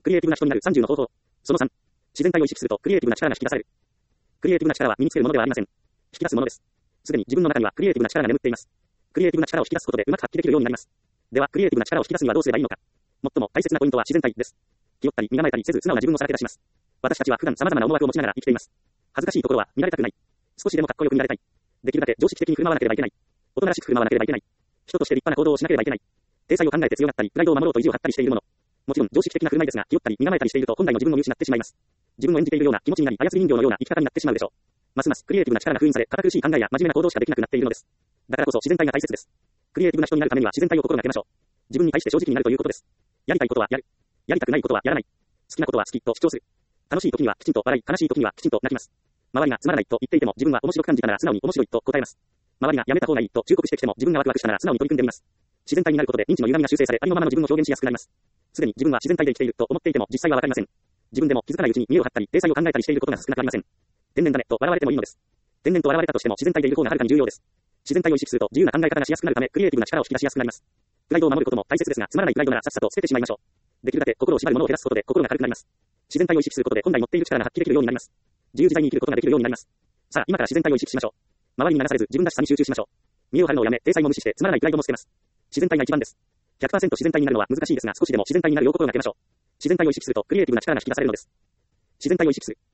クリエイティブな人になる30の方法。その3。自然体を意識するとクリエイティブな力が引き出される。クリエイティブな力は身につけるものではありません。引き出すものです。すでに自分の中にはクリエイティブな力が眠っています。クリエイティブな力を引き出すことでうまく発揮できるようになります。では、クリエイティブな力を引き出すにはどうすればいいのか。最も大切なポイントは自然体です。気負ったり身構えたりせず素直な自分をさらけ出します。私たちは普段様々な思惑を持ちながら生きています。恥ずかしいところは見られたくない。少しでもかっこよく見られたい。できるだけ常識的に振る舞わなければいけない。大人らしく振る舞わなければいけない。人として立派な行動をしなければいけない。体裁を考えて強がったり、プライドを守ろうと意地を張ったりしているもの。もちろん常識的な振る舞いですが、気負ったり身構えたりしていると本来の自分を見失ってしまいます。自分を演じているような気持ちになり、操り人形のような生き方になってしまうでしょう。ますますクリエイティブな力が封印され、堅苦しい考えや真面目な行動しかできなくなっているのです。だからこそ自然体が大切です。クリエイティブな人になるためには自然体を心がけましょう。自分に対して正直になるということです。やりたいことはやる。やりたくないことはやらない。好きなことは好きと主張する。楽しい時にはきちんと笑い、悲しい時にはきちんと泣きます。周りがつまらないと言っていても自分は面白く感じたなら素直に面白いと答えます。周りがやめた方がいいと忠告してきても自分がワクワクしたなら素直に取り組んでみます。自然体になることで認知の歪みが修正され、ありのままの自分を表現しやすくなります。すでに自分は自然体で生きていると思っていても実際はわかりません。自分でも気づかないうちに見栄を張ったり、体裁を考えたりしていることが少なくありません。天然だねと笑われてもいいのです。天然と笑われたとしても自然体でいる方がはるかに重要です。自然体を意識すると自由な考え方がしやすくなるため、クリエイティブな力を引き出しやすくなります。プライドを守ることも大切ですが、つまらないプライドならさっさと捨ててしまいましょう。できるだけ心を縛るものを減らすことで心が軽くなります。自然体を意識することで本来持っている力が発揮できるようになります。自由自在に生きることができるようになります。さあ、今から自然体を意識しましょう。周りに流されず自分らしさに集中しましょう。見栄を張るのをやめ、体裁も無視してつまらないプライドも捨てます。自然体が一番です。100% 自然体になるのは難しいですが、少しでも自然体になるよう心がけましょう。自然体を意識するとクリエイティブな力が引き出されるのです。自然体を意識する。